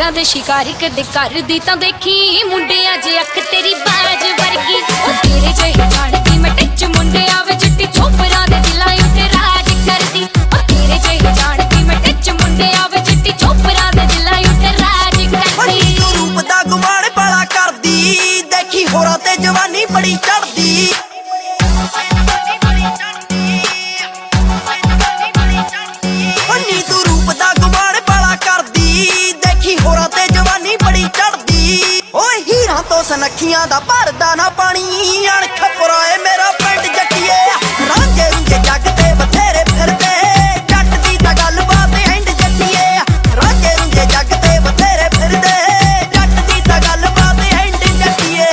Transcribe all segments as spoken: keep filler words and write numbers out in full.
शेरां दे शिकारी कदे करदी तां देखी मुंडियां जे अख तेरी बाज वर्गी ओ तेरे जेही जानदी मैं टिच मुंडे आवे चिट्टी चोपरां दे दिलां उत्ते राज करदी ओ तेरे जेही जानदी मैं टिच मुंडे आवे चिट्टी चोपरां दे दिलां उत्ते राज करदी तू रूप दा गुमाण बाला करदी देखी होरां ते जवानी बड़ी चढ़दी सनखियां दा भरदा ना पानी अणख पुराए मेरा पिंड जट्टिए रांझे रूंझे जग ते बथेरे फिरदे जट दी तां गल बात एंड जट्टिए रांझे रूंझे जग ते बथेरे फिरदे जट दी तां गल बात एंड जट्टिए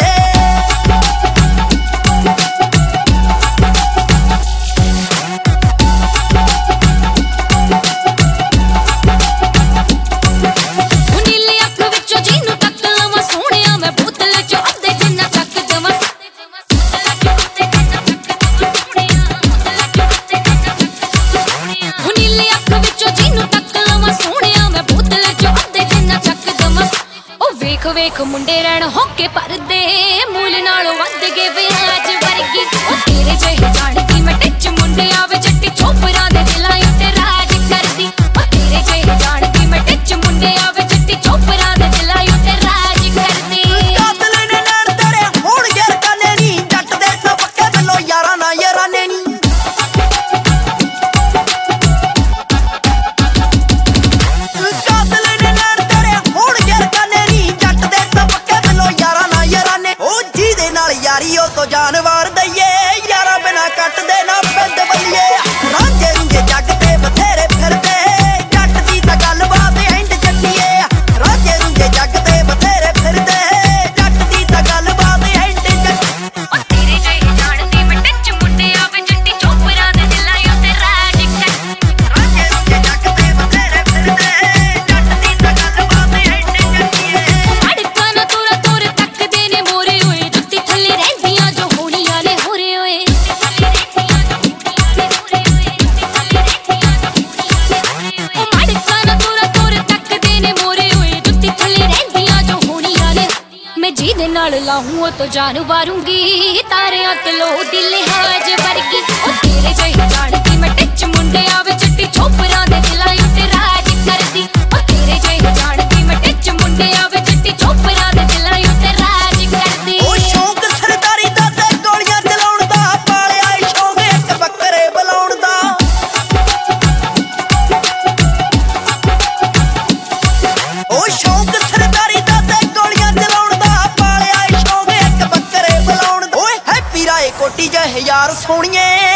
वेख मुंडे रैण होके परदे मूल नालों वध गए विराज वर्गी ओ तेरे जेही जानदी मैं टिच मुंडे आवे चिट्टी चोपरां दे दिलां उत्ते राज करदी ओ तेरे जेही जानदी मैं टिच मुंडे आवे चिट्टी चोपरां दे दिलां उत्ते राज करदी कातल ने नैण तेरे होण गिर कने नी जट दे सब पक्के बिलो यारां ना याराने नी यारी तो जानवर दईए यारा बिना कट दे ना पिंड बल्लिए रांझे रूंझे जग ते बथेरे फिरदे जट दी तां गल बात एंड जट्टिए रांझे रूंझे जग ते बथेरे फिरदे जट दी तां गल बात एंड जट्टी ओ तेरे जेही जानदी मैं टिच मुंडे आवे चिट्टी चोपरां दे दिलां उत्ते राज करदी रांझे रूंझे जग ते बथेरे फिरदे जट दी तां गल बात एंड जट्टिए अड़का ना तुर तुर तकदे ने मोरे होए जुत्ती थल्ले रहंदियां जो होणियां ने होरे होए अड़का ना तुर तुर तकदे ने मोरे होए जुत्ती थल्ले रहंदियां जो होणियां ने मैं जिहदे नाल लाहूं ओ तो जान वारूंगी तारियां तलो दी लिहाज वर्गी ओ तेरे जेही जानदी मैं टिच मुंडे आवे चिट्टी चोपरां दे दिलां उत्ते राज करदी ओ तेरे जेही जानदी मैं टिच मुंडे आवे चिट्टी चोपरां दे दिलां उत्ते राज करदी ओ शौक सरदारी दा ते गोलियां चलाउण दा पालिया शौक एक बकरे बुलाउण दा ओ शौक सरदारी दा ते गोलियां चलाउण दा पालिया शौक एक बकरे बुलाउण दा ओए हैप्पी राय कोटी जह यार सोहणिए